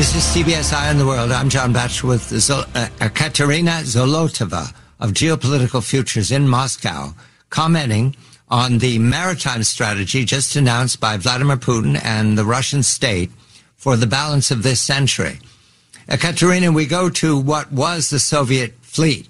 This is CBS Eye on the World. I'm John Batchelor with Katerina Zolotova of Geopolitical Futures in Moscow, commenting on the maritime strategy just announced by Vladimir Putin and the Russian state for the balance of this century. Katerina, we go to what was the Soviet fleet.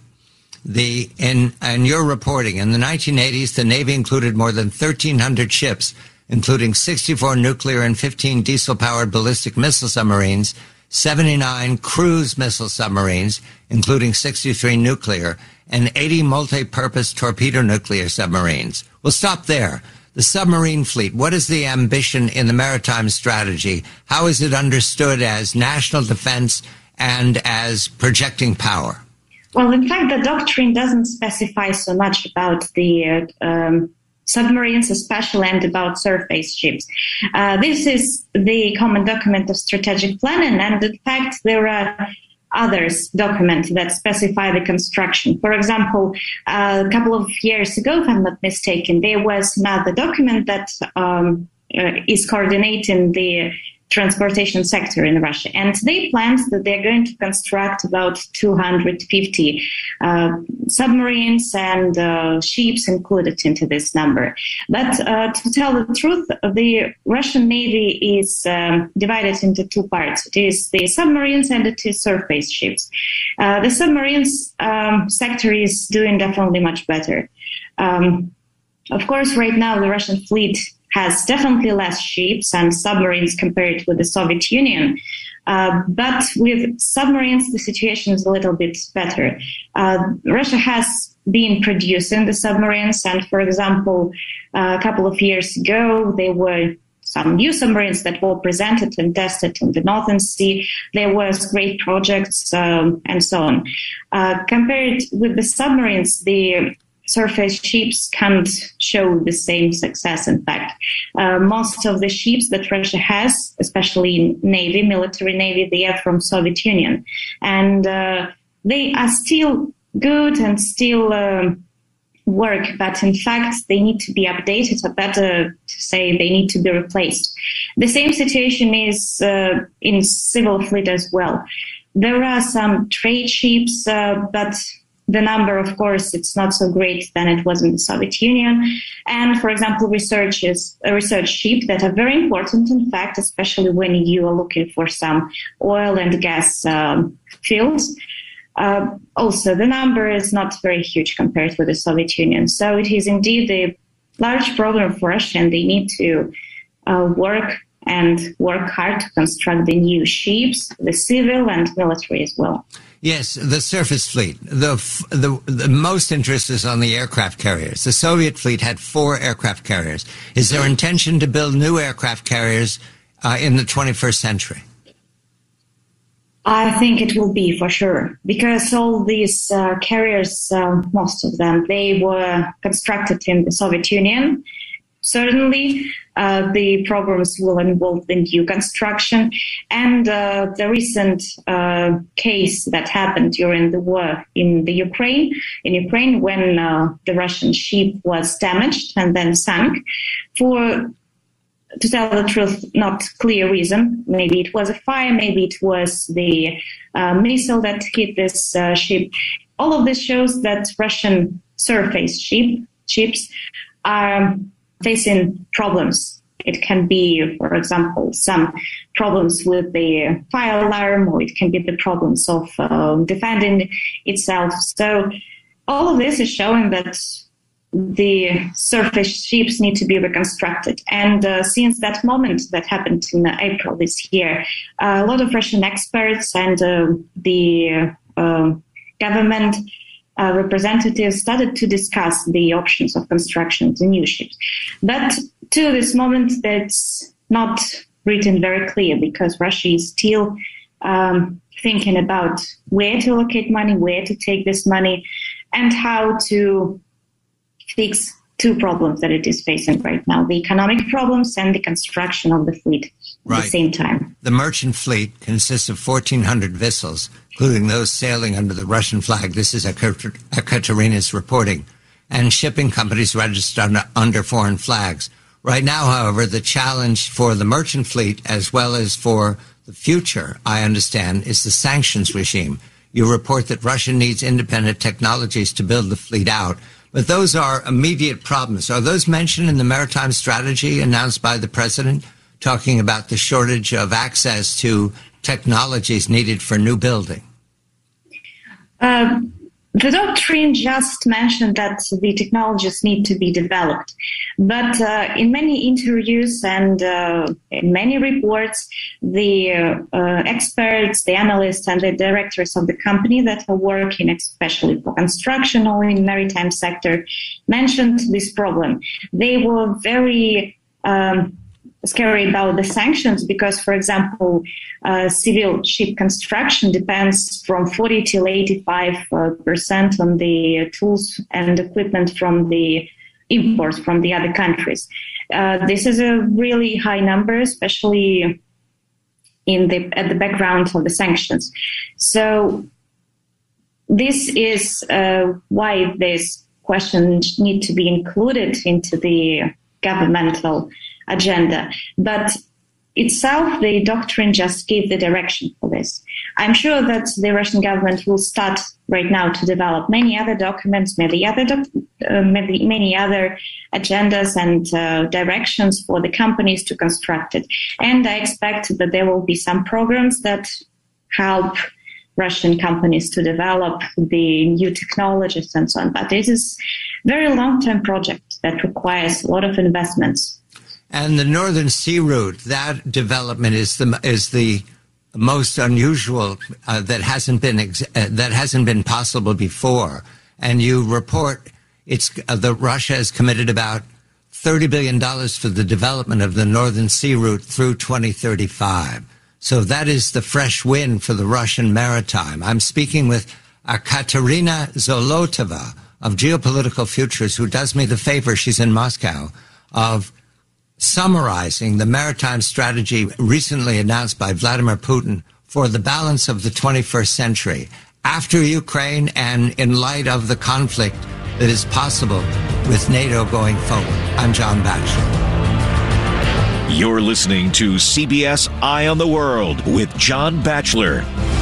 In your reporting, in the 1980s, the Navy included more than 1,300 ships, including 64 nuclear and 15 diesel-powered ballistic missile submarines, 79 cruise missile submarines, including 63 nuclear, and 80 multi-purpose torpedo nuclear submarines. We'll stop there. The submarine fleet, what is the ambition in the maritime strategy? How is it understood as national defense and as projecting power? Well, in fact, the doctrine doesn't specify so much about the submarines, especially, and about surface ships. This is the common document of strategic planning, and in fact, there are others documents that specify the construction. For example, a couple of years ago, if I'm not mistaken, there was another document that is coordinating the transportation sector in Russia. And they planned that they're going to construct about 250 submarines and ships included into this number. But to tell the truth, the Russian Navy is divided into two parts. It is the submarines and it is surface ships. The submarines sector is doing definitely much better. Of course, right now the Russian fleet has definitely less ships and submarines compared with the Soviet Union. But with submarines, the situation is a little bit better. Russia has been producing the submarines, and for example, a couple of years ago, there were some new submarines that were presented and tested in the Northern Sea. There was great projects and so on. Compared with the submarines, the surface ships can't show the same success. In fact, most of the ships that Russia has, especially in Navy, military Navy, they are from Soviet Union. And they are still good and still work, but in fact, they need to be updated, or better to say, they need to be replaced. The same situation is in civil fleet as well. There are some trade ships, but the number, of course, it's not so great than it was in the Soviet Union. And, for example, research ships that are very important, in fact, especially when you are looking for some oil and gas fields. Also, the number is not very huge compared with the Soviet Union. So it is indeed a large problem for Russia, and they need to work hard to construct the new ships, the civil and military as well. Yes, the surface fleet. The most interest is on the aircraft carriers. The Soviet fleet had 4 aircraft carriers. Is there intention to build new aircraft carriers in the 21st century? I think it will be for sure, because all these carriers, most of them, they were constructed in the Soviet Union. Certainly, the programs will involve the new construction, and the recent case that happened during the war in Ukraine, when the Russian ship was damaged and then sank, to tell the truth, not clear reason. Maybe it was a fire, maybe it was the missile that hit this ship. All of this shows that Russian surface ships are facing problems. It can be, for example, some problems with the fire alarm, or it can be the problems of defending itself. So all of this is showing that the surface ships need to be reconstructed. And since that moment that happened in April this year, a lot of Russian experts and the government representatives started to discuss the options of construction of the new ships. But to this moment, that's not written very clear, because Russia is still thinking about where to allocate money, where to take this money, and how to fix 2 problems that it is facing right now: the economic problems and the construction of the fleet at the same time. The merchant fleet consists of 1,400 vessels, including those sailing under the Russian flag. This is Ekaterina's reporting. And shipping companies registered under foreign flags. Right now, however, the challenge for the merchant fleet, as well as for The future, I understand, is the sanctions regime. You report that Russia needs independent technologies to build the fleet out, but those are immediate problems. Are those mentioned in the maritime strategy announced by the president, talking about the shortage of access to technologies needed for new building? The doctrine just mentioned that the technologies need to be developed. But in many interviews and in many reports, the experts, the analysts, and the directors of the company that are working, especially for construction or in maritime sector, mentioned this problem. They were very scary about the sanctions because, for example, civil ship construction depends from 40 till 85% on the tools and equipment from the imports from the other countries. This is a really high number, especially at the background of the sanctions. So this is why this question needs to be included into the governmental agenda. But itself, the doctrine just gave the direction for this. I'm sure that the Russian government will start right now to develop many other documents, many other agendas and directions for the companies to construct it. And I expect that there will be some programs that help Russian companies to develop the new technologies and so on. But this is a very long-term project that requires a lot of investments. And the Northern Sea Route, that development is the most unusual that hasn't been possible before. And you report that Russia has committed about $30 billion for the development of the Northern Sea Route through 2035. So that is the fresh wind for the Russian maritime. I'm speaking with Katerina Zolotova of Geopolitical Futures, who does me the favor, she's in Moscow, of summarizing the maritime strategy recently announced by Vladimir Putin for the balance of the 21st century after Ukraine and in light of the conflict that is possible with NATO going forward. I'm John Batchelor. You're listening to CBS Eye on the World with John Batchelor.